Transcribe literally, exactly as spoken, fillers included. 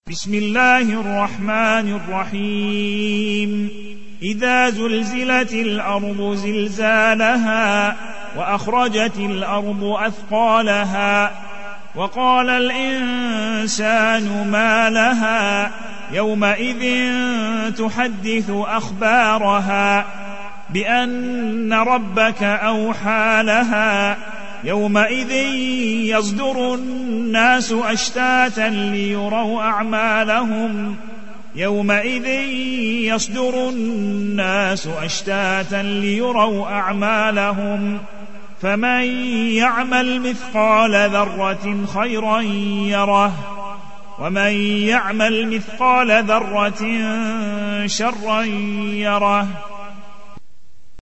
بسم الله الرحمن الرحيم إذا زلزلت الأرض زلزالها وأخرجت الأرض أثقالها وقال الإنسان ما لها يومئذ تحدث أخبارها بأن ربك أوحى لها يومئذ يصدر الناس أشتاتا ليروا أعمالهم يومئذ يصدر الناس أشتاتا ليروا أعمالهم فمن يعمل مثقال ذرة خيرا يره ومن يعمل مثقال ذرة شرا يره.